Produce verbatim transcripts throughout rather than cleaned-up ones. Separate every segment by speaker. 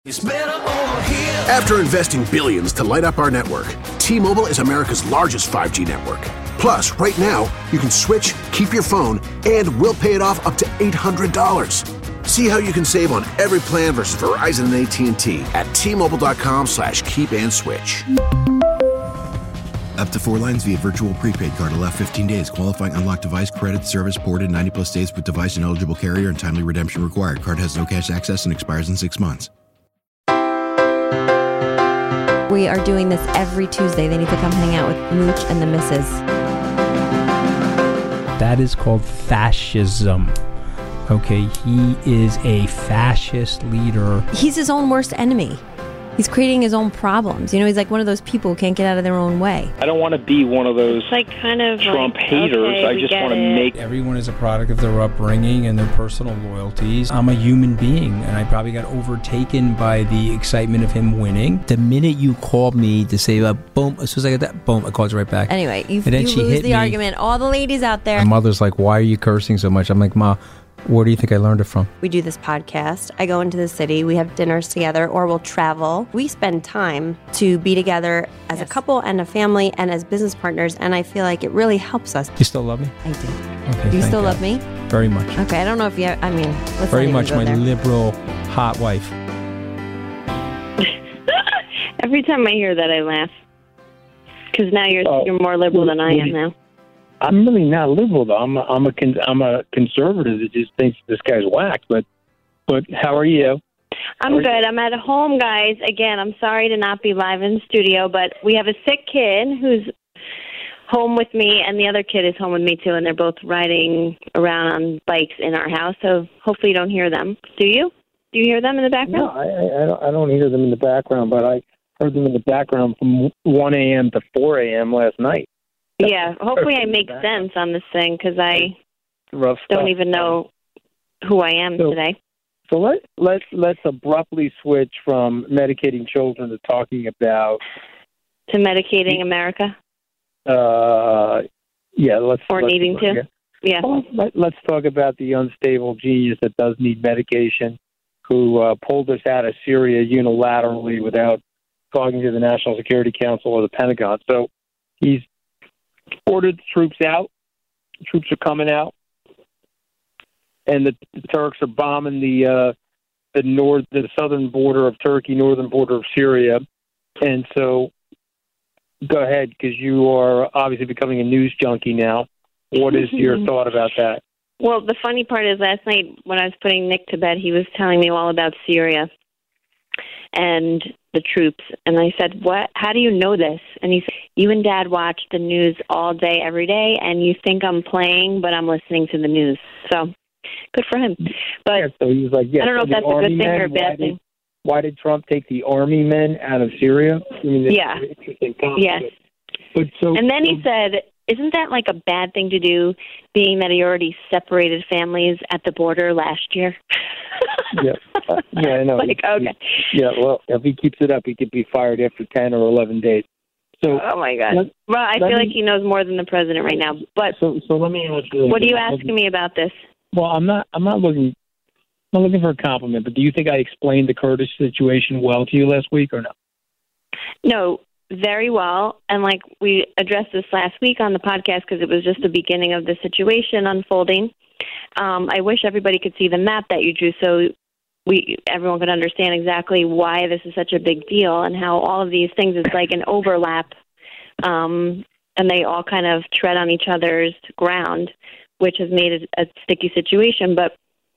Speaker 1: It's better over here.
Speaker 2: After investing billions to light up our network, T-Mobile is America's largest five G network. Plus, right now, you can switch, keep your phone, and we'll pay it off up to eight hundred dollars. See how you can save on every plan versus Verizon and A T and T at T-Mobile.com slash keep and switch.
Speaker 3: Up to four lines via virtual prepaid card. Allow fifteen days. Qualifying unlocked device. Credit service ported ninety plus days with device and eligible carrier and timely redemption required. Card has no cash access and expires in six months.
Speaker 4: We are doing this every Tuesday. They need to come hang out with Mooch and the missus.
Speaker 5: That is called fascism. Okay, he is a fascist leader.
Speaker 4: He's his own worst enemy. He's creating his own problems. You know, he's like one of those people who can't get out of their own way.
Speaker 6: I don't want to be one of those
Speaker 7: like kind of
Speaker 6: Trump
Speaker 7: like,
Speaker 6: haters.
Speaker 7: okay,
Speaker 6: I just want to make...
Speaker 5: Everyone is a product of their upbringing and their personal loyalties. I'm a human being, and I probably got overtaken by the excitement of him winning.
Speaker 8: The minute you called me to say, uh, boom, as soon as I got that, boom, I called you right back.
Speaker 4: Anyway, you,
Speaker 8: and then
Speaker 4: you
Speaker 8: she
Speaker 4: lose
Speaker 8: hit
Speaker 4: the
Speaker 8: me.
Speaker 4: argument. All the ladies out there.
Speaker 5: My mother's like, why are you cursing so much? I'm like, Ma, where do you think I learned it from?
Speaker 4: We do this podcast. I go into the city. We have dinners together, or we'll travel. We spend time to be together as yes. a couple and a family and as business partners, and I feel like it really helps us.
Speaker 5: You still love me?
Speaker 4: I do.
Speaker 5: Okay,
Speaker 4: do you still
Speaker 5: God.
Speaker 4: love me?
Speaker 5: Very much.
Speaker 4: Okay, I don't know if you, I mean, let's
Speaker 5: Very
Speaker 4: not
Speaker 5: much
Speaker 4: even go
Speaker 5: my
Speaker 4: there.
Speaker 5: liberal, hot wife.
Speaker 7: Every time I hear that, I laugh. Because now you're
Speaker 6: Oh.
Speaker 7: you're more liberal than I am now.
Speaker 6: I'm really not liberal, though. I'm a, I'm a, con- I'm a conservative that just thinks this guy's whack. But, but how are you?
Speaker 7: I'm good. I'm at home, guys. Again, I'm sorry to not be live in the studio, but we have a sick kid who's home with me, and the other kid is home with me, too, and they're both riding around on bikes in our house, so hopefully you don't hear them. Do you? Do you hear them in the background?
Speaker 6: No, I, I, don't, I don't hear them in the background, but I heard them in the background from one a.m. to four a.m. last night.
Speaker 7: Yeah, hopefully I make sense on this thing, because I
Speaker 6: Rough
Speaker 7: don't
Speaker 6: stuff.
Speaker 7: even know who I am
Speaker 6: So-
Speaker 7: today.
Speaker 6: So let let's let's abruptly switch from medicating children to talking about
Speaker 7: To medicating America?
Speaker 6: uh yeah let's
Speaker 7: Or
Speaker 6: let's,
Speaker 7: needing to? Yeah.
Speaker 6: Well, let, let's talk about the unstable genius that does need medication, who uh, pulled us out of Syria unilaterally without talking to the National Security Council or the Pentagon. So he's ordered the troops out. The troops are coming out, and the, the Turks are bombing the uh, the north, the southern border of Turkey, northern border of Syria. And so, go ahead, because you are obviously becoming a news junkie now. What is your thought about that?
Speaker 7: Well, the funny part is last night when I was putting Nick to bed, he was telling me all about Syria and the troops. And I said, "What? How do you know this?" And he said, "You and Dad watch the news all day, every day, and you think I'm playing, but I'm listening to the news." So, good for him. But
Speaker 6: yeah, so he was like, yeah,
Speaker 7: I don't know
Speaker 6: so
Speaker 7: if that's
Speaker 6: the
Speaker 7: a good
Speaker 6: army
Speaker 7: thing
Speaker 6: men,
Speaker 7: or a bad
Speaker 6: why
Speaker 7: thing.
Speaker 6: Did, why did Trump take the army men out of Syria? I mean, it's
Speaker 7: Yeah.
Speaker 6: an interesting concept.
Speaker 7: Yes.
Speaker 6: But so,
Speaker 7: And then he said, "Isn't that like a bad thing to do, being that he already separated families at the border last year?"
Speaker 6: yeah, uh, yeah, I know.
Speaker 7: Like,
Speaker 6: He-
Speaker 7: okay.
Speaker 6: he- yeah, well, if he keeps it up, he could be fired after ten or eleven days. So,
Speaker 7: Oh, my God.
Speaker 6: let-
Speaker 7: Well, I
Speaker 6: let
Speaker 7: feel
Speaker 6: me-
Speaker 7: like he knows more than the president right now. But
Speaker 6: so, so let me ask you.
Speaker 7: what are you asking me about this?
Speaker 6: Well, I'm not. I'm not looking. I'm not looking for a compliment. But do you think I explained the Kurdish situation well to you last week, or no?
Speaker 7: No, very well. And like we addressed this last week on the podcast because it was just the beginning of the situation unfolding. Um, I wish everybody could see the map that you drew so we everyone could understand exactly why this is such a big deal and how all of these things is like an overlap, um, and they all kind of tread on each other's ground, which has made it a sticky situation. But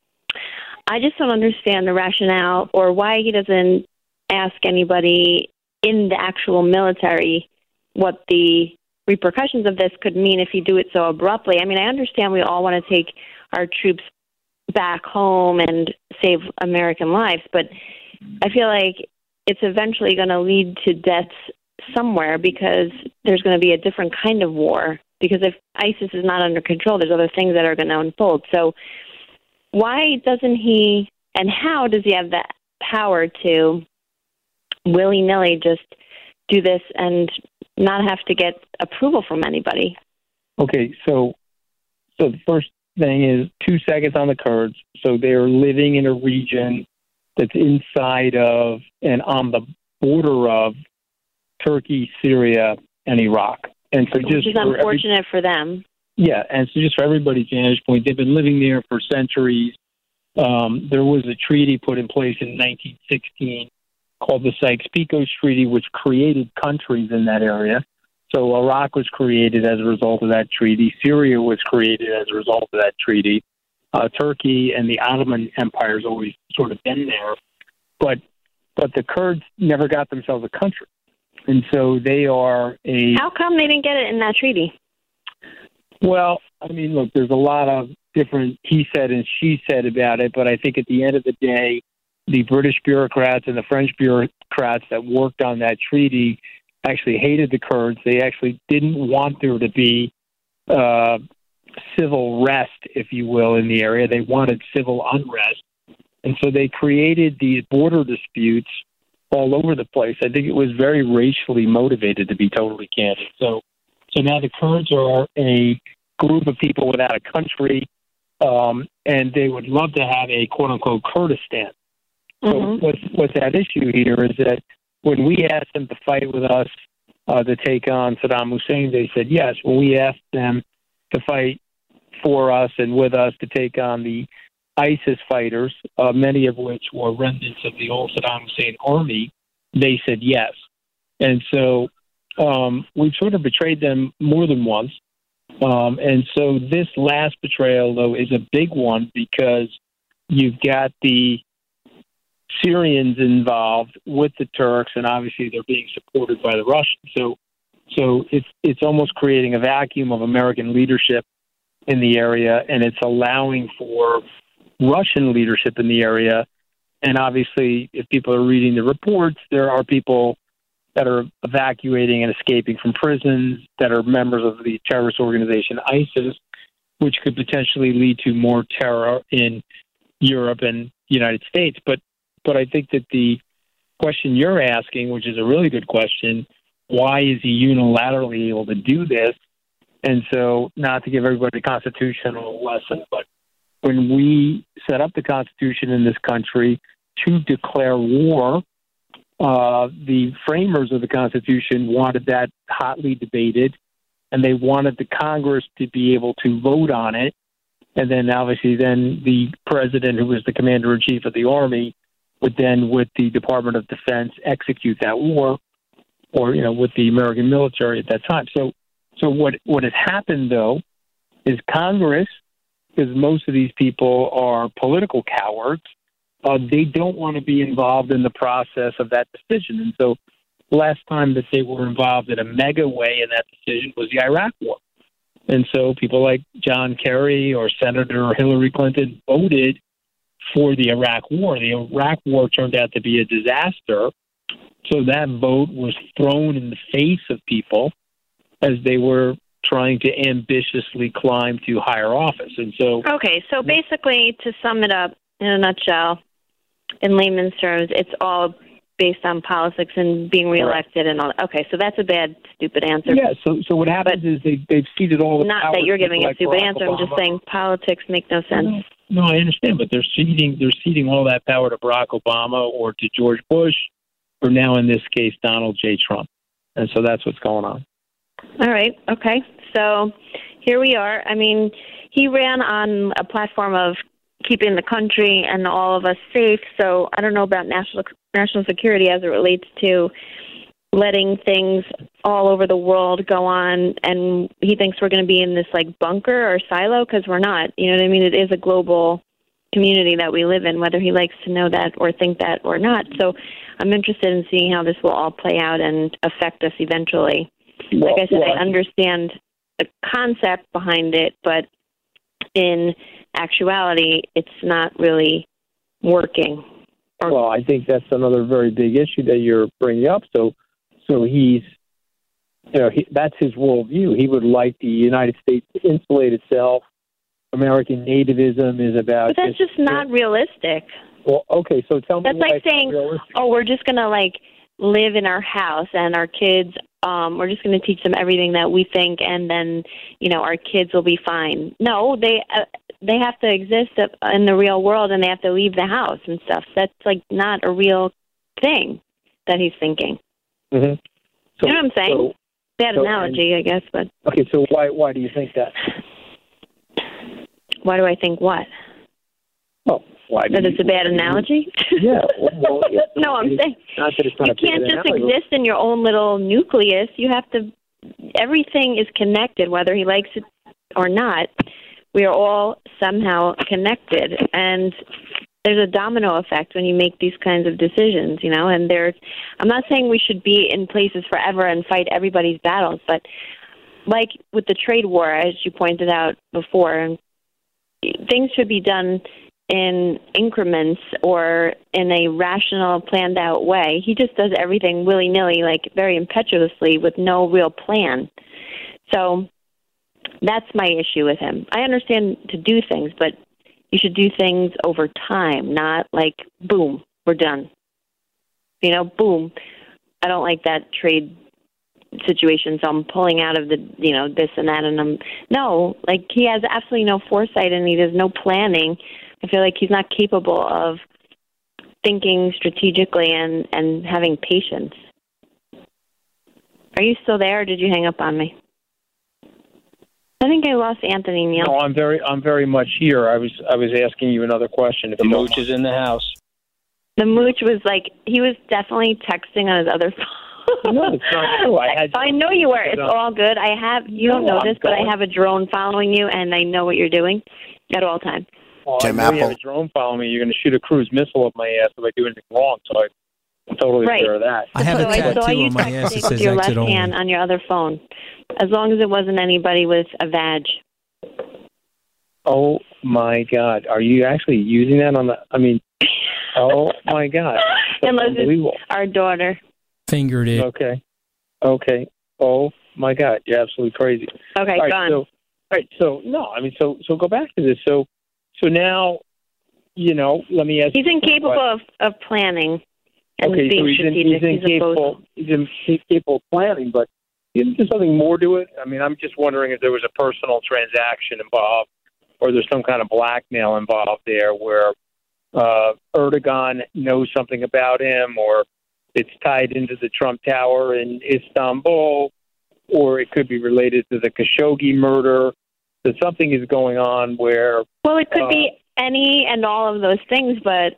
Speaker 7: I just don't understand the rationale or why he doesn't ask anybody in the actual military what the repercussions of this could mean if you do it so abruptly. I mean, I understand we all want to take our troops back home and save American lives, but I feel like it's eventually going to lead to deaths somewhere because there's going to be a different kind of war. Because if ISIS is not under control, there's other things that are going to unfold. So why doesn't he, and how does he have the power to willy-nilly just do this and not have to get approval from anybody?
Speaker 6: Okay, so so the first thing is two seconds on the Kurds. So they're living in a region that's inside of and on the border of Turkey, Syria, and Iraq. And so just
Speaker 7: Which is
Speaker 6: for
Speaker 7: unfortunate
Speaker 6: every,
Speaker 7: for them.
Speaker 6: Yeah, and so just for everybody's vantage point, they've been living there for centuries. Um, there was a treaty put in place in nineteen sixteen called the Sykes-Picot Treaty, which created countries in that area. So Iraq was created as a result of that treaty. Syria was created as a result of that treaty. Uh, Turkey and the Ottoman Empire has always sort of been there. But but the Kurds never got themselves a country. And so they are a...
Speaker 7: How come they didn't get it in that treaty?
Speaker 6: Well, I mean, look, there's a lot of different he said and she said about it, but I think at the end of the day, the British bureaucrats and the French bureaucrats that worked on that treaty actually hated the Kurds. They actually didn't want there to be uh, civil rest, if you will, in the area. They wanted civil unrest. And so they created these border disputes all over the place. I think it was very racially motivated, to be totally candid. So, so now the Kurds are a group of people without a country, um, and they would love to have a quote-unquote Kurdistan. So mm-hmm. what's, what's at issue here is that when we asked them to fight with us uh, to take on Saddam Hussein, they said yes. When we asked them to fight for us and with us to take on the ISIS fighters, uh, many of which were remnants of the old Saddam Hussein army, they said yes. And so um, we've sort of betrayed them more than once. Um, and so this last betrayal, though, is a big one because you've got the Syrians involved with the Turks, and obviously they're being supported by the Russians. So, so it's it's almost creating a vacuum of American leadership in the area, and it's allowing for Russian leadership in the area. And obviously, if people are reading the reports, there are people that are evacuating and escaping from prisons that are members of the terrorist organization ISIS, which could potentially lead to more terror in Europe and the United States. But But I think that the question you're asking, which is a really good question, why is he unilaterally able to do this? And so, not to give everybody a constitutional lesson, but when we set up the Constitution in this country to declare war, uh, the framers of the Constitution wanted that hotly debated, and they wanted the Congress to be able to vote on it. And then, obviously, then the president, who was the commander-in-chief of the Army, would then, with the Department of Defense, execute that war, or, you know, with the American military at that time. So, so what what has happened, though, is Congress, because most of these people are political cowards, uh, they don't want to be involved in the process of that decision. And so last time that they were involved in a mega way in that decision was the Iraq War. And so people like John Kerry or Senator Hillary Clinton voted for the Iraq War. The Iraq War turned out to be a disaster. So that vote was thrown in the face of people as they were trying to ambitiously climb to higher office. And so,
Speaker 7: okay, so basically, to sum it up in a nutshell, in layman's terms, it's all based on politics and being reelected and all that. Okay, so that's a bad, stupid answer.
Speaker 6: Yeah, so so what happens but is they, they've ceded all the
Speaker 7: Not
Speaker 6: power
Speaker 7: that you're giving a
Speaker 6: like
Speaker 7: stupid
Speaker 6: Barack
Speaker 7: answer.
Speaker 6: Obama.
Speaker 7: I'm just saying politics make no sense.
Speaker 6: No, no, I understand, but they're ceding, they're ceding all that power to Barack Obama or to George Bush, or now in this case, Donald J. Trump. And so that's what's going on.
Speaker 7: All right, okay. So here we are. I mean, he ran on a platform of keeping the country and all of us safe. So I don't know about national national security as it relates to letting things all over the world go on. And he thinks we're going to be in this like bunker or silo because we're not. You know what I mean? It is a global community that we live in, whether he likes to know that or think that or not. So I'm interested in seeing how this will all play out and affect us eventually.
Speaker 6: Well,
Speaker 7: like I said,
Speaker 6: well,
Speaker 7: I understand the concept behind it, but in actuality, it's not really working. Or,
Speaker 6: well, I think that's another very big issue that you're bringing up. So, so he's, you know, he, that's his worldview. He would like the United States to insulate itself. American nativism is about.
Speaker 7: But that's just, just not realistic.
Speaker 6: Well, okay, so tell me.
Speaker 7: That's like saying, oh, we're just going to like live in our house and our kids. Um, we're just going to teach them everything that we think, and then, you know, our kids will be fine. No, they uh, they have to exist in the real world and they have to leave the house and stuff. That's like not a real thing that he's thinking.
Speaker 6: Mm-hmm. So,
Speaker 7: you know what I'm saying?
Speaker 6: So,
Speaker 7: Bad
Speaker 6: so,
Speaker 7: analogy,
Speaker 6: and,
Speaker 7: I guess, but
Speaker 6: okay. So why why do you think that?
Speaker 7: Why do I think what?
Speaker 6: Oh, why?
Speaker 7: That
Speaker 6: do
Speaker 7: it's
Speaker 6: you,
Speaker 7: a bad analogy?
Speaker 6: Yeah. Well, yeah.
Speaker 7: No, I'm saying
Speaker 6: not that it's not
Speaker 7: you
Speaker 6: a
Speaker 7: can't
Speaker 6: bad
Speaker 7: just
Speaker 6: analogy.
Speaker 7: exist in your own little nucleus. You have to. Everything is connected, whether he likes it or not. We are all somehow connected, and there's a domino effect when you make these kinds of decisions, you know. And there's, I'm not saying we should be in places forever and fight everybody's battles, but like with the trade war, as you pointed out before, things should be done in increments or in a rational, planned out way. He just does everything willy-nilly, like very impetuously with no real plan. So that's my issue with him. I understand to do things, but you should do things over time, not like, boom, we're done. You know, boom, I don't like that trade situation, so I'm pulling out of the, you know, this and that. And I'm, no, like he has absolutely no foresight and he does no planning. I feel like he's not capable of thinking strategically and, and having patience. Are you still there or did you hang up on me? I think I lost Anthony, Neil.
Speaker 6: No, I'm very, I'm very much here. I was, I was asking you another question. If
Speaker 5: The mooch is in the house.
Speaker 7: The mooch was like, he was definitely texting on his other phone.
Speaker 6: No, it's not true. I had.
Speaker 7: I know you were. It's all good. I have. You don't
Speaker 6: No,
Speaker 7: know
Speaker 6: I'm
Speaker 7: this, but I
Speaker 6: going.
Speaker 7: have a drone following you, and I know what you're doing at all times.
Speaker 6: Well,
Speaker 1: Tim
Speaker 6: I know you have
Speaker 1: Apple.
Speaker 6: a drone following me. You're going to shoot a cruise missile up my ass if I do anything wrong. So I, I'm totally
Speaker 7: Right.
Speaker 6: aware of that.
Speaker 8: I have
Speaker 7: so
Speaker 8: a
Speaker 7: I saw
Speaker 8: tattoo
Speaker 7: you
Speaker 8: on my ass
Speaker 7: texting
Speaker 8: that
Speaker 7: with
Speaker 8: says
Speaker 7: your left
Speaker 8: exit only.
Speaker 7: hand on your other phone, as long as it wasn't anybody with a vag.
Speaker 6: Oh my God, are you actually using that on the? I mean, oh my God, that's
Speaker 7: Unless it's
Speaker 6: unbelievable.
Speaker 7: our daughter.
Speaker 5: Fingered it.
Speaker 6: Okay, okay. Oh my God, you're absolutely crazy.
Speaker 7: Okay,
Speaker 6: all right,
Speaker 7: gone.
Speaker 6: so, all right, so no, I mean, so so go back to this. So so now, you know, let me ask.
Speaker 7: He's
Speaker 6: you
Speaker 7: incapable of, of planning and
Speaker 6: Okay,
Speaker 7: being
Speaker 6: so he's, in,
Speaker 7: strategic.
Speaker 6: he's incapable. He's, in, he's capable of planning, but isn't there something more to it? I mean, I'm just wondering if there was a personal transaction involved, or there's some kind of blackmail involved there, where uh, Erdogan knows something about him, or it's tied into the Trump Tower in Istanbul, or it could be related to the Khashoggi murder. That something is going on where.
Speaker 7: Well, it could
Speaker 6: uh,
Speaker 7: be any and all of those things, but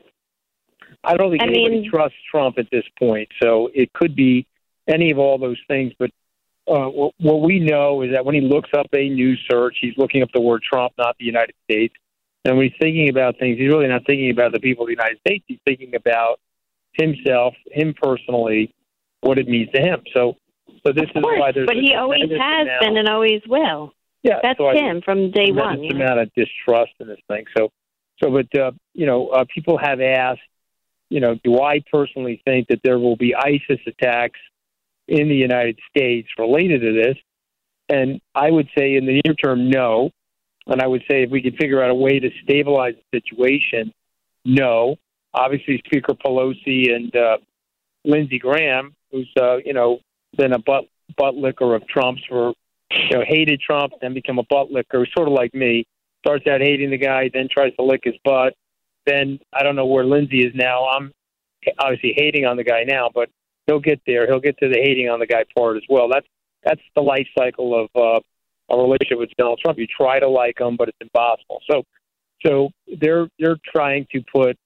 Speaker 6: I don't think
Speaker 7: I
Speaker 6: anybody
Speaker 7: mean-
Speaker 6: trusts Trump at this point, so it could be any of all those things. But uh, what, what we know is that when he looks up a news search, he's looking up the word Trump, not the United States. And when he's thinking about things, he's really not thinking about the people of the United States. He's thinking about himself, him personally, what it means to him. So, so this
Speaker 7: of
Speaker 6: is
Speaker 7: course,
Speaker 6: why there's.
Speaker 7: but
Speaker 6: a
Speaker 7: he always
Speaker 6: tremendous
Speaker 7: has
Speaker 6: amount-
Speaker 7: been and always will.
Speaker 6: Yeah,
Speaker 7: That's
Speaker 6: so I-
Speaker 7: him from day one.
Speaker 6: tremendous
Speaker 7: Yeah.
Speaker 6: amount of distrust in this thing. So, so, but uh, you know, uh, people have asked, you know, do I personally think that there will be ISIS attacks in the United States related to this? And I would say in the near term, no. And I would say if we could figure out a way to stabilize the situation, no. Obviously, Speaker Pelosi and uh, Lindsey Graham, who's uh, you know been a butt butt licker of Trump's for. You know, hated Trump, then become a butt licker, sort of like me. Starts out hating the guy, then tries to lick his butt. Then I don't know where Lindsey is now. I'm obviously hating on the guy now, but he'll get there. He'll get to the hating on the guy part as well. That's that's the life cycle of uh, a relationship with Donald Trump. You try to like him, but it's impossible. So, so they're they're trying to put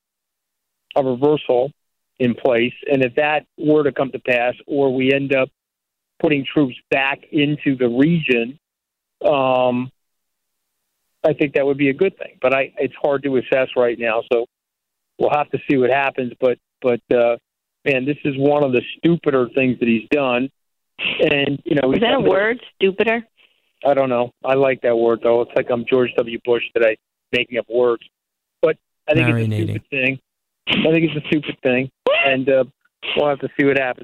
Speaker 6: a reversal in place, and if that were to come to pass, or we end up putting troops back into the region, um, I think that would be a good thing. But I, it's hard to assess right now, so we'll have to see what happens. But, but uh, man, this is one of the stupider things that he's done. And you know,
Speaker 7: Is that a word, stupider?
Speaker 6: I don't know. I like that word though. It's like I'm George W. Bush today, making up words. But I think it's a
Speaker 5: Marinating.
Speaker 6: stupid thing. I think it's a stupid thing, and uh, we'll have to see what happens.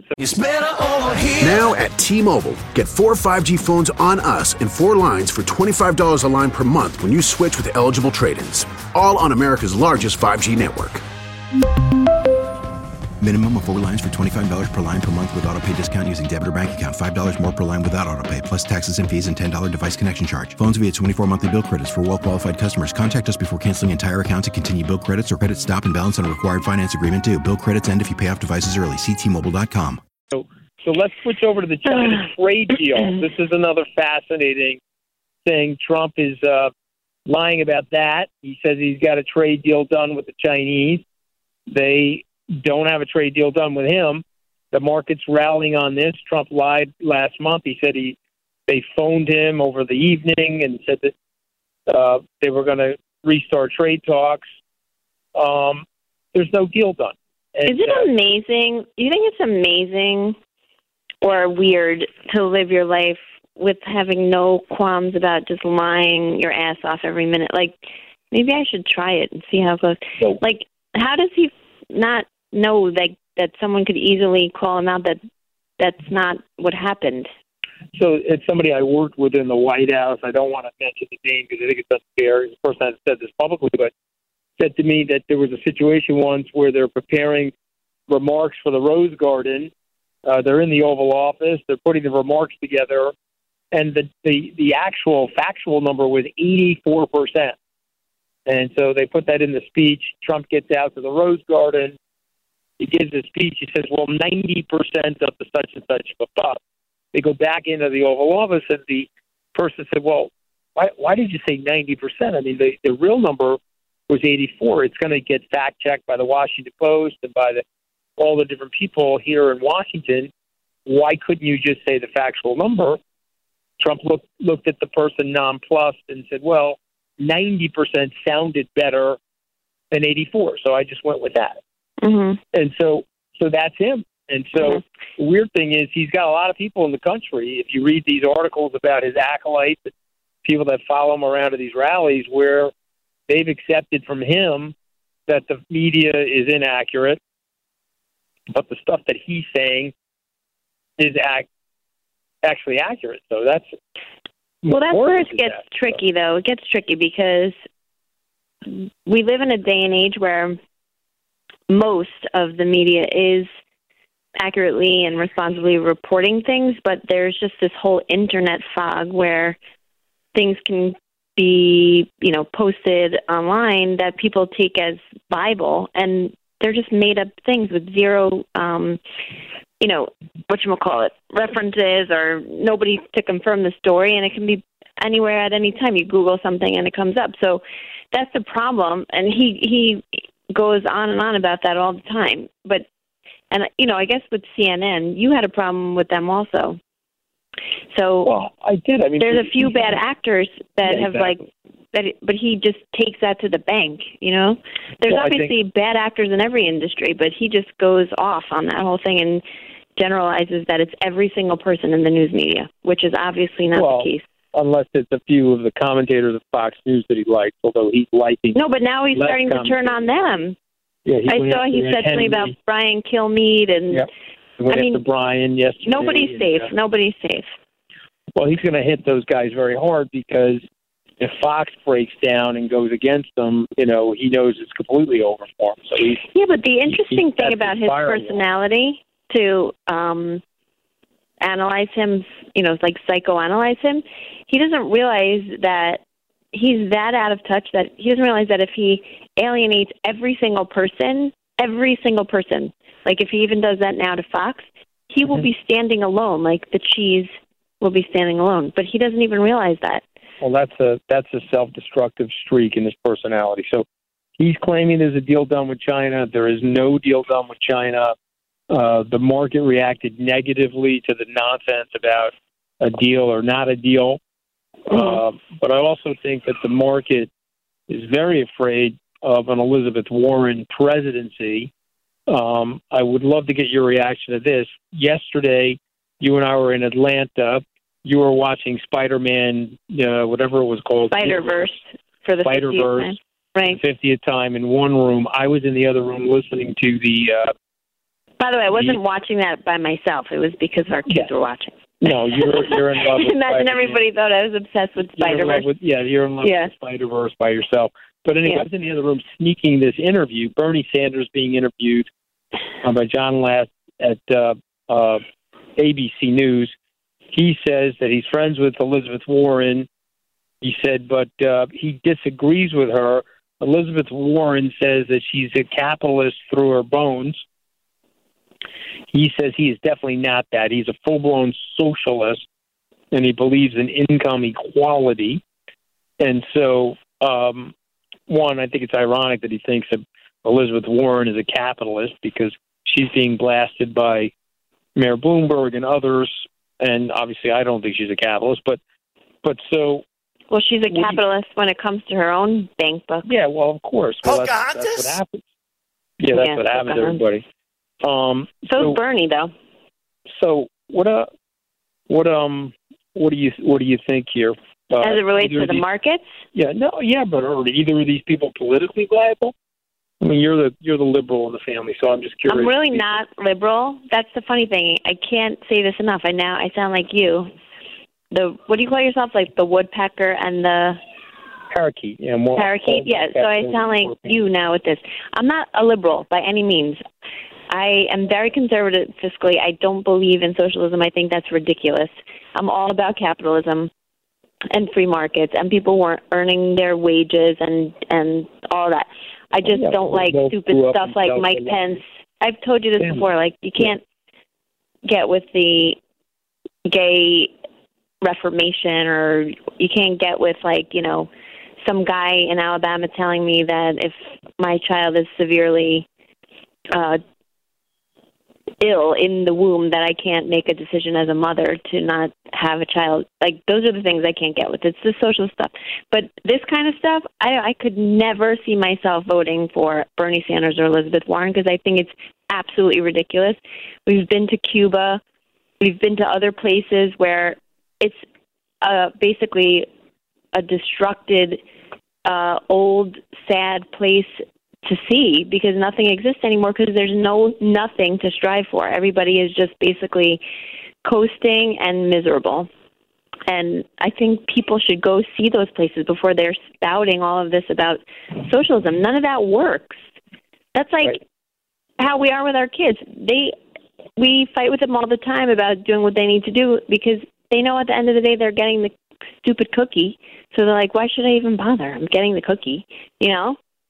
Speaker 2: Now at T-Mobile, get four five G phones on us and four lines for twenty-five dollars a line per month when you switch with eligible trade-ins. All on America's largest five G network.
Speaker 3: Minimum of four lines for twenty-five dollars per line per month with auto pay discount using debit or bank account. five dollars more per line without auto pay, plus taxes and fees and ten dollars device connection charge. Phones via twenty-four monthly bill credits for well-qualified customers. Contact us before canceling entire account to continue bill credits or credit stop and balance on a required finance agreement due. Bill credits end if you pay off devices early. See T Mobile dot com.
Speaker 6: So, so let's switch over to the China trade deal. This is another fascinating thing. Trump is uh, lying about that. He says he's got a trade deal done with the Chinese. They don't have a trade deal done with him. The market's rallying on this. Trump lied last month. He said he they phoned him over the evening and said that uh, they were going to restart trade talks. Um, there's no deal done. And,
Speaker 7: Is it uh, amazing? You think it's amazing or weird to live your life with having no qualms about just lying your ass off every minute? Like, maybe I should try it and see how it goes.
Speaker 6: No.
Speaker 7: Like, how does he not know that that someone could easily call him out that that's not what happened?
Speaker 6: So it's somebody I worked with in the White House. I don't want to mention the name because I think it's unfair. The person hasn't said this publicly, but said to me that there was a situation once where they're preparing remarks for the Rose Garden. Uh, they're in the Oval Office. They're putting the remarks together, and the the, the actual factual number was eighty-four percent. And so they put that in the speech. Trump gets out to the Rose Garden. He gives a speech. He says, well, ninety percent of the such and such, blah, blah. They go back into the Oval Office, and the person said, well, why, why did you say ninety percent? I mean, the, the real number was eighty-four. It's going to get fact-checked by the Washington Post and by the, all the different people here in Washington. Why couldn't you just say the factual number? Trump looked, looked at the person nonplussed and said, well, ninety percent sounded better than eighty-four, so I just went with that.
Speaker 7: Mm-hmm.
Speaker 6: And so so that's him. And so
Speaker 7: mm-hmm.
Speaker 6: the weird thing is he's got a lot of people in the country. If you read these articles about his acolytes, people that follow him around to these rallies, where they've accepted from him that the media is inaccurate, but the stuff that he's saying is act, actually accurate. So that's...
Speaker 7: Well, that's where it gets that, tricky, so. though. It gets tricky because we live in a day and age where most of the media is accurately and responsibly reporting things, but there's just this whole internet fog where things can be, you know, posted online that people take as Bible, and they're just made up things with zero, um, you know, whatchamacallit, references or nobody to confirm the story, and it can be anywhere at any time. You Google something and it comes up. So that's the problem, and he he goes on and on about that all the time. But, and, you know, I guess with C N N, you had a problem with them also. So
Speaker 6: well, I did. I mean,
Speaker 7: there's a few bad actors that
Speaker 6: yeah,
Speaker 7: have,
Speaker 6: exactly.
Speaker 7: like, that, but he just takes that to the bank, you know? There's
Speaker 6: well,
Speaker 7: obviously
Speaker 6: think,
Speaker 7: bad actors in every industry, but he just goes off on that whole thing and generalizes that it's every single person in the news media, which is obviously not
Speaker 6: well,
Speaker 7: the case.
Speaker 6: Unless it's a few of the commentators of Fox News that he likes, although he's liking.
Speaker 7: No, but now he's starting to turn on them.
Speaker 6: Yeah,
Speaker 7: I saw he said something about Brian Kilmeade, and
Speaker 6: yep. I mean, Brian yesterday.
Speaker 7: Nobody's safe.
Speaker 6: And, uh,
Speaker 7: nobody's safe.
Speaker 6: Well, he's going to hit those guys very hard because if Fox breaks down and goes against them, you know, he knows it's completely over for him. So he's,
Speaker 7: yeah, but the interesting
Speaker 6: he,
Speaker 7: thing about his personality to um, analyze him, you know, like psychoanalyze him, he doesn't realize that he's that out of touch that he doesn't realize that if he alienates every single person, every single person, like if he even does that now to Fox, he will mm-hmm. be standing alone, like the cheese will be standing alone. But he doesn't even realize that.
Speaker 6: Well, that's a that's a self-destructive streak in his personality. So he's claiming there's a deal done with China. There is no deal done with China. Uh, the market reacted negatively to the nonsense about a deal or not a deal. Uh, but I also think that the market is very afraid of an Elizabeth Warren presidency. Um, I would love to get your reaction to this. Yesterday, you and I were in Atlanta. You were watching Spider-Man, uh, whatever it was called.
Speaker 7: Spider-Verse for the
Speaker 6: Spider-Verse,
Speaker 7: right.
Speaker 6: fiftieth time in one room. I was in the other room listening to the... Uh,
Speaker 7: By the way, I wasn't
Speaker 6: the,
Speaker 7: watching that by myself. It was because our kids
Speaker 6: yeah.
Speaker 7: were watching.
Speaker 6: No, you're you're in love with
Speaker 7: Imagine
Speaker 6: Spider-Man.
Speaker 7: everybody thought I was obsessed with Spider-Verse.
Speaker 6: With, yeah, you're in love
Speaker 7: yeah.
Speaker 6: with Spider-Verse by yourself. But anyway,
Speaker 7: yeah.
Speaker 6: I was in the other room sneaking this interview, Bernie Sanders being interviewed uh, by John Last at uh, uh, A B C News. He says that he's friends with Elizabeth Warren. He said, but uh, he disagrees with her. Elizabeth Warren says that she's a capitalist through her bones. He says he is definitely not that. He's a full-blown socialist, and he believes in income equality. And so, um, one, I think it's ironic that he thinks that Elizabeth Warren is a capitalist because she's being blasted by Mayor Bloomberg and others. And obviously, I don't think she's a capitalist. But, but so...
Speaker 7: Well, she's a capitalist when it comes to her own bank book.
Speaker 6: Yeah, well, of course. Well, that's, that's what happens. Yeah, that's yeah, what happens, uh-huh. everybody. Um,
Speaker 7: so, so Bernie, though.
Speaker 6: So what? Uh, what? Um, what do you? What do you think here? Uh,
Speaker 7: As it relates to the these, markets?
Speaker 6: Yeah, no, yeah, but are either of these people politically viable? I mean, you're the you're the liberal in the family, so I'm just curious.
Speaker 7: I'm really not liberal. That's the funny thing. I can't say this enough. I now I sound like you. The what do you call yourself? Like the woodpecker and the
Speaker 6: parakeet. Yeah, more
Speaker 7: parakeet. Yeah. So I sound like you now with this. I'm not a liberal by any means. I am very conservative fiscally. I don't believe in socialism. I think that's ridiculous. I'm all about capitalism and free markets and people weren't earning their wages and and all that. I just yeah, don't like stupid stuff like Mike Pence. I've told you this yeah. before. Like you can't get with the gay reformation, or you can't get with like, you know, some guy in Alabama telling me that if my child is severely uh, ill in the womb that I can't make a decision as a mother to not have a child. Like those are the things I can't get with. It's the social stuff. But this kind of stuff, I, I could never see myself voting for Bernie Sanders or Elizabeth Warren because I think it's absolutely ridiculous. We've been to Cuba. We've been to other places where it's uh, basically a destructed, uh, old, sad place to see because nothing exists anymore because there's no nothing to strive for. Everybody is just basically coasting and miserable. And I think people should go see those places before they're spouting all of this about socialism. None of that works. That's like right. how we are with our kids. They we fight with them all the time about doing what they need to do because they know at the end of the day they're getting the stupid cookie. So they're like, why should I even bother? I'm getting the cookie, you know?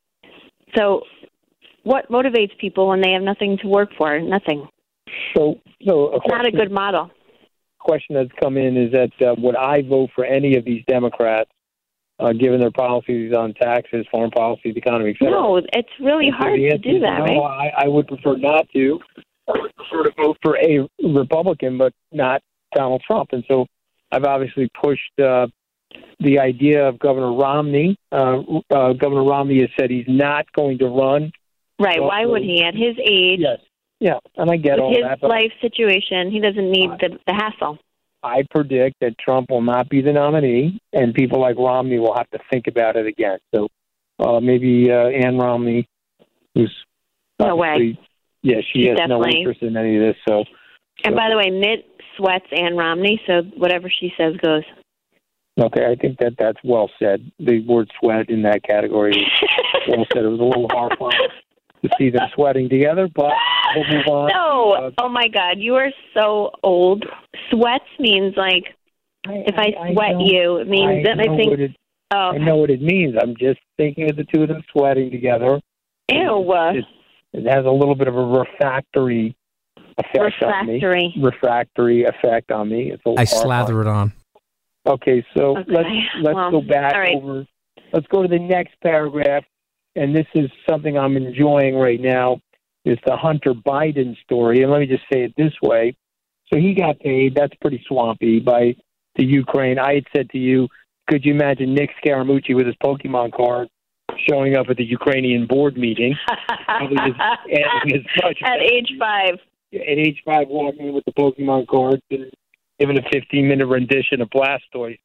Speaker 7: So what motivates people when they have nothing to work for? Nothing.
Speaker 6: So, so a
Speaker 7: it's not a good model.
Speaker 6: Question that's come in is that uh, would I vote for any of these Democrats uh, given their policies on taxes, foreign policy, the economy, et cetera?
Speaker 7: No, it's really
Speaker 6: and
Speaker 7: hard
Speaker 6: so
Speaker 7: to do that,
Speaker 6: no,
Speaker 7: right?
Speaker 6: I, I would prefer not to. I would prefer to vote for a Republican, but not Donald Trump. And so I've obviously pushed uh, the idea of Governor Romney. Uh, uh, Governor Romney has said he's not going to run.
Speaker 7: Right. So, why would he? At his age.
Speaker 6: Yes. Yeah, and I get
Speaker 7: with
Speaker 6: all
Speaker 7: his
Speaker 6: that.
Speaker 7: His life situation, he doesn't need uh, the, the hassle.
Speaker 6: I predict that Trump will not be the nominee, and people like Romney will have to think about it again. So uh, maybe uh, Ann Romney, who's
Speaker 7: no way.
Speaker 6: Yeah, she
Speaker 7: She's
Speaker 6: has
Speaker 7: definitely.
Speaker 6: no interest in any of this. So.
Speaker 7: And
Speaker 6: so.
Speaker 7: by the way, Mitt sweats Ann Romney, so whatever she says goes.
Speaker 6: Okay, I think that that's well said. The word sweat in that category is well said. It was a little horrifying to see them sweating together, but we'll move on.
Speaker 7: No,
Speaker 6: uh,
Speaker 7: oh my God, you are so old. Sweats means like,
Speaker 6: I,
Speaker 7: if I,
Speaker 6: I
Speaker 7: sweat
Speaker 6: I
Speaker 7: you, it means
Speaker 6: I
Speaker 7: that I think,
Speaker 6: it,
Speaker 7: oh.
Speaker 6: I know what it means. I'm just thinking of the two of them sweating together.
Speaker 7: Ew.
Speaker 6: It, it has a little bit of a refractory effect
Speaker 7: refractory.
Speaker 6: on me. Refractory effect on me. It's a
Speaker 8: I slather it on.
Speaker 6: Okay, so
Speaker 7: okay.
Speaker 6: let's let's
Speaker 7: well,
Speaker 6: go back
Speaker 7: right.
Speaker 6: over. Let's go to the next paragraph, and this is something I'm enjoying right now. Is the Hunter Biden story, and let me just say it this way: so he got paid. That's pretty swampy by the Ukraine. I had said to you, could you imagine Nick Scaramucci with his Pokemon card showing up at the Ukrainian board meeting? Probably his, his
Speaker 7: at age five.
Speaker 6: At age five, walking in with the Pokemon cards and giving a fifteen-minute rendition of Blastoise,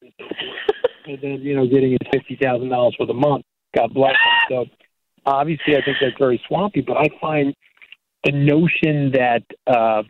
Speaker 6: and then, you know, getting his fifty thousand dollars for the month. God bless him. So, obviously, I think that's very swampy, but I find the notion that uh,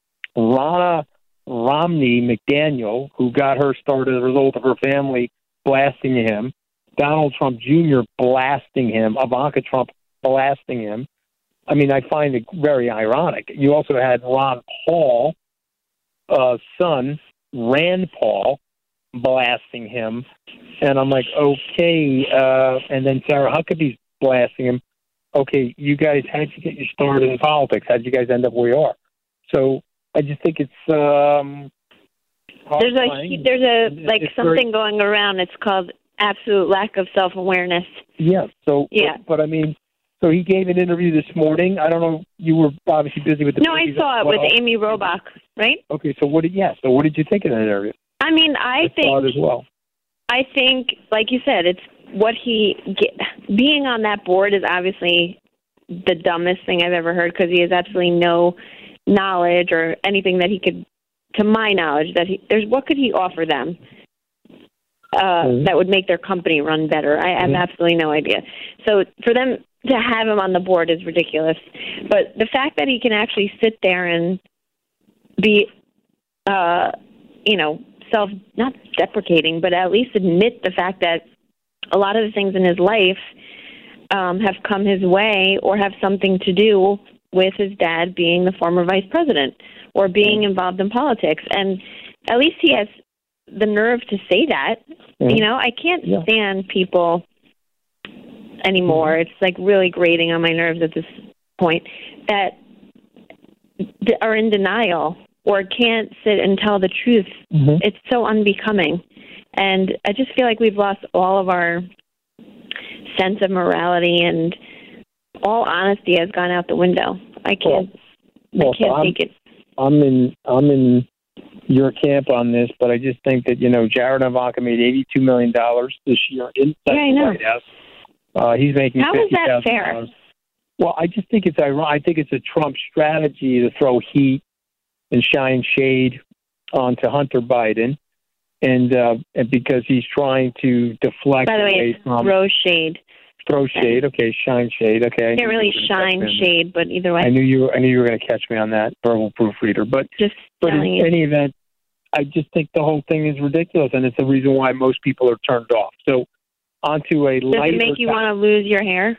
Speaker 6: Ronna Romney McDaniel, who got her start as a result of her family blasting him, Donald Trump Junior blasting him, Ivanka Trump blasting him, I mean, I find it very ironic. You also had Ron Paul, uh, son, Rand Paul, blasting him. And I'm like, okay. Uh, and then Sarah Huckabee's blasting him. Okay, you guys, how'd you get your start in politics? How'd you guys end up where you are? So I just think it's um,
Speaker 7: there's a there's a like
Speaker 6: it's
Speaker 7: something
Speaker 6: very,
Speaker 7: going around. It's called absolute lack of self awareness.
Speaker 6: Yeah. So
Speaker 7: yeah.
Speaker 6: But, but I mean, so he gave an interview this morning. I don't know. You were obviously busy with the.
Speaker 7: No, I saw it
Speaker 6: well.
Speaker 7: with Amy Robach, right?
Speaker 6: Okay. So what did yeah? So what did you think of that interview?
Speaker 7: I mean, I,
Speaker 6: I
Speaker 7: think
Speaker 6: saw it as well.
Speaker 7: I think, like you said, it's what he get, being on that board is obviously the dumbest thing I've ever heard because he has absolutely no knowledge or anything that he could, to my knowledge, that he there's what could he offer them uh, mm-hmm. that would make their company run better. I have mm-hmm. absolutely no idea. So for them to have him on the board is ridiculous. But the fact that he can actually sit there and be, uh, you know, self not deprecating, but at least admit the fact that a lot of the things in his life um, have come his way or have something to do with his dad being the former vice president or being involved in politics. And at least he has the nerve to say that. Mm-hmm. You know, I can't yeah. stand people anymore. Mm-hmm. It's like really grating on my nerves at this point that are in denial or can't sit and tell the truth. Mm-hmm. It's so unbecoming. And I just feel like we've lost all of our sense of morality, and all honesty has gone out the window. I can't well, well, I can't so take it.
Speaker 6: I'm in I'm in your camp on this, but I just think that, you know, Jared and Ivanka made eighty-two million dollars this year inside
Speaker 7: yeah, I
Speaker 6: the
Speaker 7: know.
Speaker 6: White House. Uh, he's making
Speaker 7: How is that fair?
Speaker 6: Well, I just think it's ironic. I think it's a Trump strategy to throw heat and shine shade onto Hunter Biden, and uh, and because he's trying to deflect.
Speaker 7: By the way, it's
Speaker 6: from,
Speaker 7: throw shade.
Speaker 6: Throw shade, okay. Shine shade, okay.
Speaker 7: Can't really shine shade, but either way.
Speaker 6: I knew you. I knew you were going to catch me on that, verbal proofreader. But
Speaker 7: just
Speaker 6: but in
Speaker 7: you.
Speaker 6: any event, I just think the whole thing is ridiculous, and it's the reason why most people are turned off. So, onto a
Speaker 7: Does
Speaker 6: lighter.
Speaker 7: Does it make you
Speaker 6: top-
Speaker 7: want to lose your hair?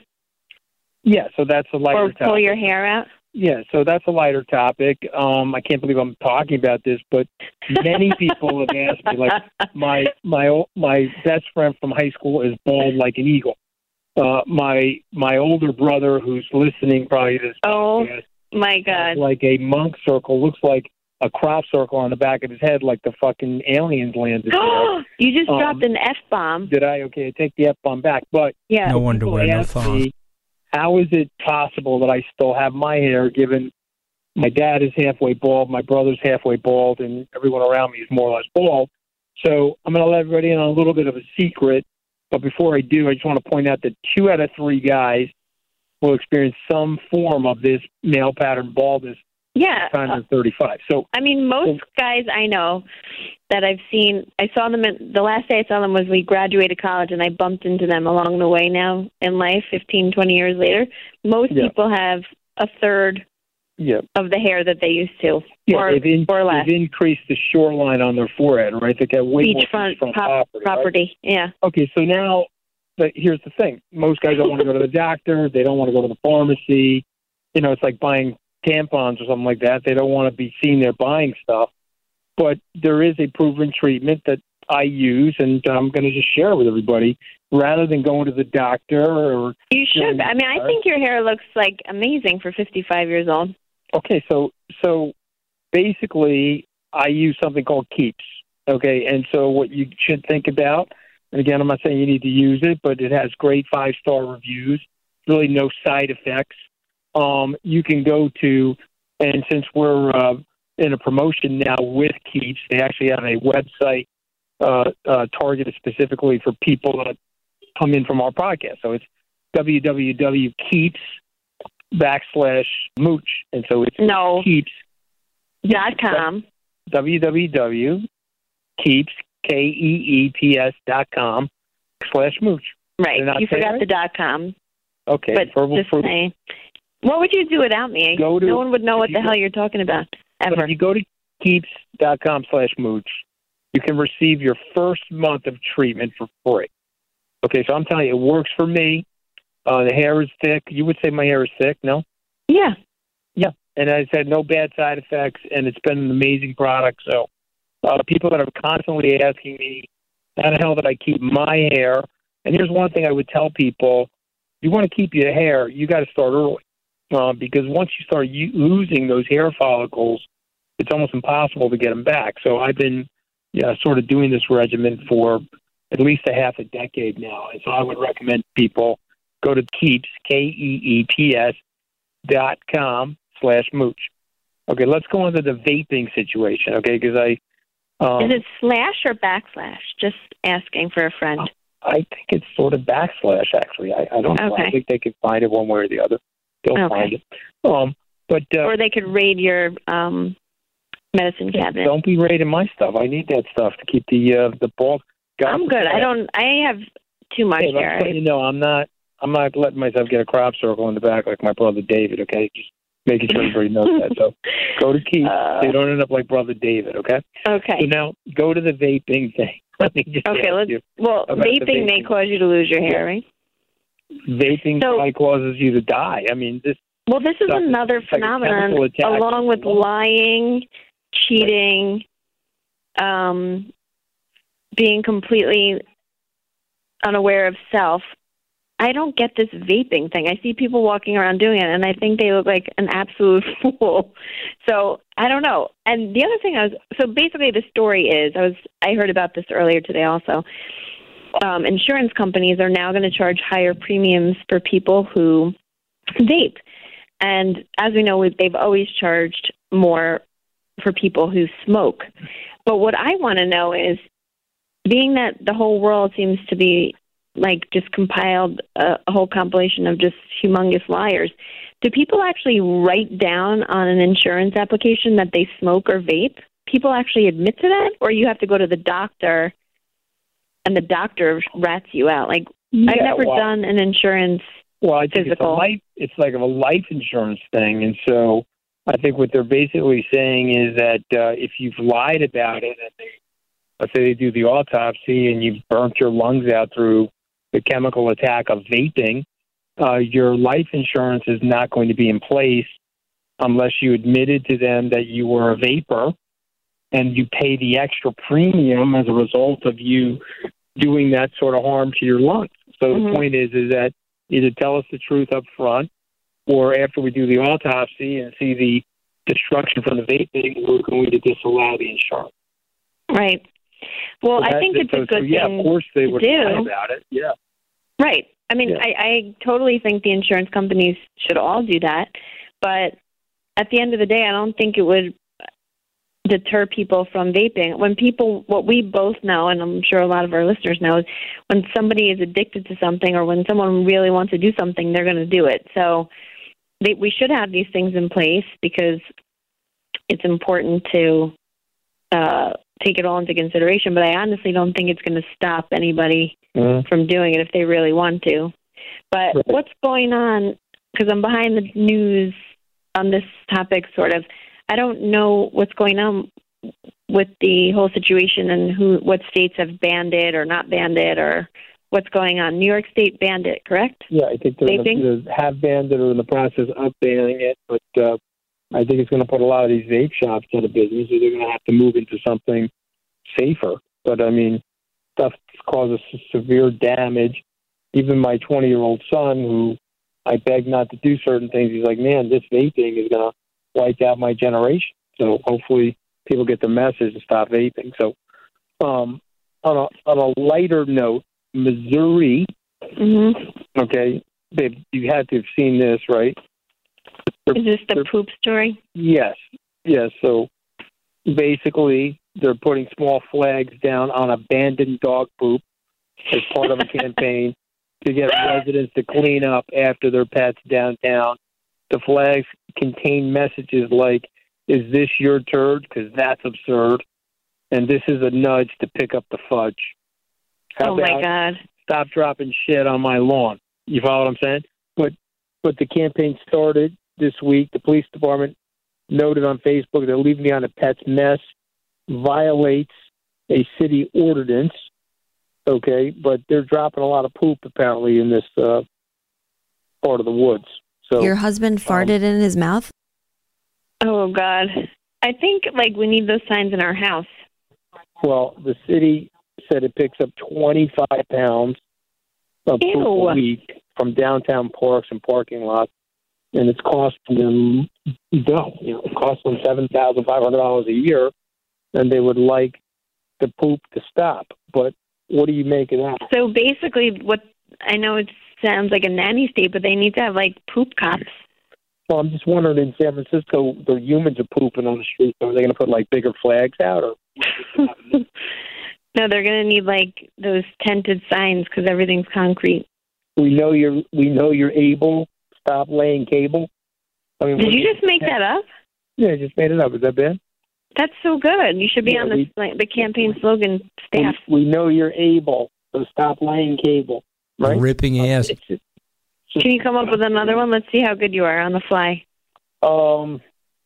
Speaker 6: Yeah, so that's a lighter
Speaker 7: or
Speaker 6: topic. Or
Speaker 7: pull your hair out?
Speaker 6: Yeah, so that's a lighter topic. Um, I can't believe I'm talking about this, but many people have asked me. Like my my my best friend from high school is bald like an eagle. Uh, my my older brother, who's listening probably to this
Speaker 7: oh
Speaker 6: podcast,
Speaker 7: my god,
Speaker 6: like a monk circle, looks like a crop circle on the back of his head, like the fucking aliens landed.
Speaker 7: You just
Speaker 6: um,
Speaker 7: dropped an F bomb.
Speaker 6: Did I? Okay, I take the F bomb back. But
Speaker 7: yeah,
Speaker 5: no underwear, no thong.
Speaker 6: Me, how is it possible that I still have my hair, given my dad is halfway bald, my brother's halfway bald, and everyone around me is more or less bald? So I'm going to let everybody in on a little bit of a secret. But before I do, I just want to point out that two out of three guys will experience some form of this male pattern baldness.
Speaker 7: Yeah.
Speaker 6: By the time they're thirty-five. So
Speaker 7: I mean, most so, guys I know that I've seen, I saw them, in, the last day I saw them was we graduated college, and I bumped into them along the way now in life, fifteen, twenty years later. Most yeah. people have a third yeah. of the hair that they used to,
Speaker 6: yeah,
Speaker 7: or,
Speaker 6: they've in,
Speaker 7: or less.
Speaker 6: They've increased the shoreline on their forehead, right? They got way
Speaker 7: beachfront
Speaker 6: more beachfront
Speaker 7: pop,
Speaker 6: property.
Speaker 7: property.
Speaker 6: Right?
Speaker 7: Yeah.
Speaker 6: Okay, so now, but here's the thing. Most guys don't want to go to the doctor. They don't want to go to the pharmacy. You know, it's like buying tampons or something like that. They don't want to be seen there buying stuff. But there is a proven treatment that I use, and I'm going to just share it with everybody, rather than going to the doctor. Or
Speaker 7: you should. I mean, I think your hair looks like amazing for fifty-five years old.
Speaker 6: Okay, so so basically, I use something called Keeps. Okay, and so what you should think about, and again, I'm not saying you need to use it, but it has great five-star reviews, really no side effects. Um, you can go to, and since we're uh, in a promotion now with Keeps, they actually have a website uh, uh, targeted specifically for people that come in from our podcast. So it's www.keeps backslash mooch. And so it's
Speaker 7: no.
Speaker 6: Keeps.
Speaker 7: Dot com.
Speaker 6: www.keeps, K E E P S dot com slash mooch.
Speaker 7: Right. You forgot right? the dot com.
Speaker 6: Okay.
Speaker 7: But
Speaker 6: verbal
Speaker 7: just
Speaker 6: proof.
Speaker 7: saying. What would you do without me?
Speaker 6: Go to,
Speaker 7: no one would know what the
Speaker 6: go,
Speaker 7: hell you're talking about, ever.
Speaker 6: But if you go to keeps.com slash mooch, you can receive your first month of treatment for free. Okay, so I'm telling you, it works for me. Uh, the hair is thick. You would say my hair is thick, no? Yeah, yeah. And I said no bad side effects, and it's been an amazing product. So uh, people that are constantly asking me, how the hell did I keep my hair? And here's one thing I would tell people. You want to keep your hair, you got to start early. Uh, because once you start u- losing those hair follicles, it's almost impossible to get them back. So I've been yeah, sort of doing this regimen for at least a half a decade now. And so I would recommend people go to Keeps, K E E P S dot com slash mooch. Okay, let's go into the vaping situation, okay, because I... Um,
Speaker 7: Is it slash or backslash? Just asking for a friend.
Speaker 6: I think it's sort of backslash, actually. I, I don't know.
Speaker 7: Okay.
Speaker 6: I think they can find it one way or the other. They'll
Speaker 7: Okay.
Speaker 6: find it. Um, but uh,
Speaker 7: Or they could raid your um, medicine cabinet.
Speaker 6: don't be raiding my stuff. I need that stuff to keep the uh, the ball.
Speaker 7: I'm good. I don't. I have too much
Speaker 6: Hey,
Speaker 7: hair.
Speaker 6: let's let you know, I'm not. I'm not letting myself get a crop circle in the back like my brother David. Okay, just making sure everybody knows that. So go to Keith
Speaker 7: Uh,
Speaker 6: so you don't end up like brother David. Okay.
Speaker 7: Okay.
Speaker 6: So now go to the vaping thing. Let me just
Speaker 7: Okay.
Speaker 6: ask
Speaker 7: Let's.
Speaker 6: you.
Speaker 7: Well,
Speaker 6: about the
Speaker 7: vaping may
Speaker 6: vaping.
Speaker 7: cause you to lose your hair, right?
Speaker 6: Vaping
Speaker 7: So-
Speaker 6: probably causes you to die. I mean, this.
Speaker 7: Well, this is
Speaker 6: Stuff-
Speaker 7: another
Speaker 6: it's like a
Speaker 7: phenomenon,
Speaker 6: chemical attack.
Speaker 7: along with lying, cheating, um, being completely unaware of self. I don't get this vaping thing. I see people walking around doing it, and I think they look like an absolute fool. So I don't know. And the other thing I was so basically the story is I was I heard about this earlier today also. Um, insurance companies are now going to charge higher premiums for people who vape. And as we know, we've, they've always charged more for people who smoke. But what I want to know is, being that the whole world seems to be like just compiled a, a whole compilation of just humongous liars, do people actually write down on an insurance application that they smoke or vape? People actually admit to that? Or you have to go to the doctor and the doctor rats you out? Like,
Speaker 6: Yeah,
Speaker 7: I've never
Speaker 6: well,
Speaker 7: done an insurance
Speaker 6: Well, I think
Speaker 7: physical.
Speaker 6: it's a life. It's like a life insurance thing, and so I think what they're basically saying is that uh, if you've lied about it, and they, let's say they do the autopsy, and you've burnt your lungs out through the chemical attack of vaping, uh, your life insurance is not going to be in place unless you admitted to them that you were a vapor, and you pay the extra premium as a result of you doing that sort of harm to your lungs. So
Speaker 7: Mhm.
Speaker 6: the point is, is that either tell us the truth up front, or after we do the autopsy and see the destruction from the vaping, we're going to disallow the insurance.
Speaker 7: Right. Well,
Speaker 6: So
Speaker 7: I
Speaker 6: that-
Speaker 7: think it's
Speaker 6: so-
Speaker 7: a good
Speaker 6: so, yeah,
Speaker 7: thing
Speaker 6: of course they
Speaker 7: to
Speaker 6: would
Speaker 7: do.
Speaker 6: lie about it. Yeah.
Speaker 7: Right. I mean,
Speaker 6: Yeah.
Speaker 7: I, I totally think the insurance companies should all do that. But at the end of the day, I don't think it would deter people from vaping. When people, what we both know, and I'm sure a lot of our listeners know, is when somebody is addicted to something or when someone really wants to do something, they're going to do it. So they, we should have these things in place because it's important to uh, take it all into consideration. But I honestly don't think it's going to stop anybody
Speaker 6: Mhm.
Speaker 7: from doing it if they really want to. But
Speaker 6: Right.
Speaker 7: what's going on, because I'm behind the news on this topic, sort of, I don't know what's going on with the whole situation and who, what states have banned it or not banned it or what's going on. New York State banned it, correct?
Speaker 6: Yeah, I think they're in
Speaker 7: Vaping?
Speaker 6: the, they have banned it or in the process of banning it, but uh, I think it's going to put a lot of these vape shops out of business. They're going to have to move into something safer. But, I mean, stuff causes severe damage. Even my twenty-year-old son, who I beg not to do certain things, he's like, man, this vaping is going to wipe out my generation. So hopefully people get the message and stop vaping. So um, on a on a lighter note, Missouri,
Speaker 7: Mm-hmm.
Speaker 6: okay, babe, you had to have seen this, right?
Speaker 7: Is this the poop story?
Speaker 6: Yes, yes. So basically, they're putting small flags down on abandoned dog poop as part of a campaign to get residents to clean up after their pets downtown. The flags contain messages like, "Is this your turd? Because that's absurd." And this is a nudge to pick up the fudge. How
Speaker 7: Oh, my
Speaker 6: about
Speaker 7: God.
Speaker 6: stop dropping shit on my lawn? You follow what I'm saying? But but the campaign started this week. The police department noted on Facebook that leaving behind a pet's mess violates a city ordinance. Okay, but they're dropping a lot of poop apparently in this uh, part of the woods. So
Speaker 4: Your husband farted um, in his mouth?
Speaker 7: Oh, God. I think, like, we need those signs in our house.
Speaker 6: Well, the city said it picks up twenty-five pounds of poop a week from downtown parks and parking lots, and it's costing them, you know, it costs them seven thousand five hundred dollars a year, and they would like the poop to stop. But what do you make of that?
Speaker 7: So basically, what I know it sounds like a nanny state, but they need to have, like, poop cops.
Speaker 6: Well, I'm just wondering, in San Francisco, the humans are pooping on the street. So are they going to put, like, bigger flags out? Or
Speaker 7: No, they're going to need, like, those tented signs because everything's concrete.
Speaker 6: We know you're. We know you're able. Stop laying cable. I mean,
Speaker 7: did you just make that up?
Speaker 6: Yeah, I just made it up. Is that bad?
Speaker 7: That's so good. You should be
Speaker 6: yeah,
Speaker 7: on the
Speaker 6: we,
Speaker 7: like, the campaign slogan staff.
Speaker 6: We, we know you're able. So stop laying cable. Right?
Speaker 5: Ripping ass.
Speaker 7: Can you come up with another one? Let's see how good you are on the fly.
Speaker 6: Um.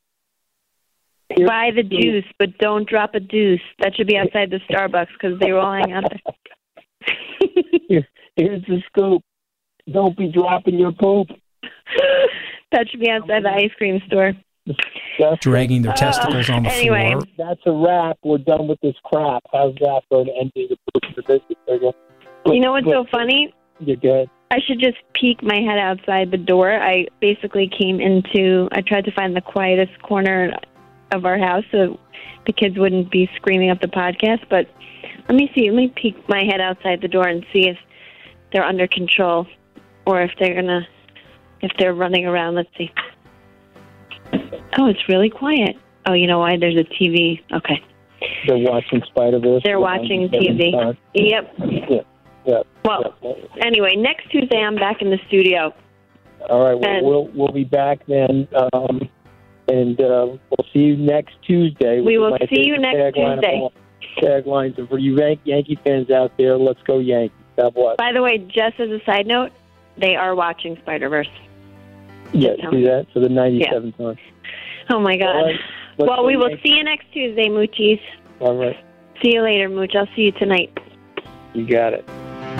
Speaker 7: Buy the juice, but don't drop a deuce. That should be outside the Starbucks because they were all hanging out there.
Speaker 6: Here, here's the scoop. Don't be dropping your poop.
Speaker 7: That should be outside the ice cream store.
Speaker 5: That's Dragging their testicles uh, on the
Speaker 7: anyway.
Speaker 5: floor.
Speaker 6: That's a wrap. We're done with this crap. How's that for an ending the poop the business?
Speaker 7: You know what's so funny?
Speaker 6: You're good.
Speaker 7: I should just peek my head outside the door. I basically came into, I tried to find the quietest corner of our house so the kids wouldn't be screaming up the podcast. But let me see, let me peek my head outside the door and see if they're under control or if they're going to, if they're running around. Let's see. Oh, it's really quiet. Oh, you know why? There's a T V. Okay.
Speaker 6: They're watching Spider-Verse.
Speaker 7: They're watching T V. Yep.
Speaker 6: Yeah. Yeah.
Speaker 7: Well,
Speaker 6: yeah.
Speaker 7: Anyway, next Tuesday I'm back in the studio.
Speaker 6: All right. Well,
Speaker 7: and
Speaker 6: we'll we'll be back then, um, and uh, we'll see you next Tuesday.
Speaker 7: We will see you next Tuesday.
Speaker 6: Taglines, and for you Yankee fans out there, let's go Yankees. God bless.
Speaker 7: By the way, just as a side note, they are watching Spider-Verse.
Speaker 6: Yeah, see that? For the ninety-seventh
Speaker 7: yeah.
Speaker 6: time.
Speaker 7: Oh, my God.
Speaker 6: Right.
Speaker 7: Well, we will see you next Tuesday, Moochies.
Speaker 6: All right.
Speaker 7: See you later, Mooch. I'll see you tonight.
Speaker 6: You got it.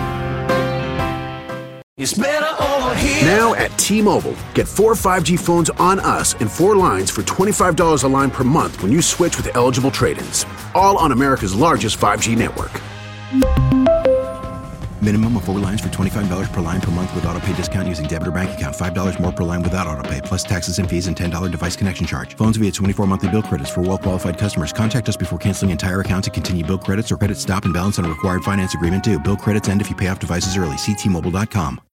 Speaker 2: It's better over here. Now at T-Mobile, get four five G phones on us and four lines for twenty-five dollars a line per month when you switch with eligible trade-ins. All on America's largest five G network.
Speaker 3: Minimum of four lines for twenty-five dollars per line per month with autopay discount using debit or bank account. five dollars more per line without autopay, plus taxes and fees and ten dollars device connection charge. Phones via twenty-four monthly bill credits for well-qualified customers. Contact us before canceling entire account to continue bill credits or credit stop and balance on a required finance agreement due. Bill credits end if you pay off devices early. See T Mobile dot com.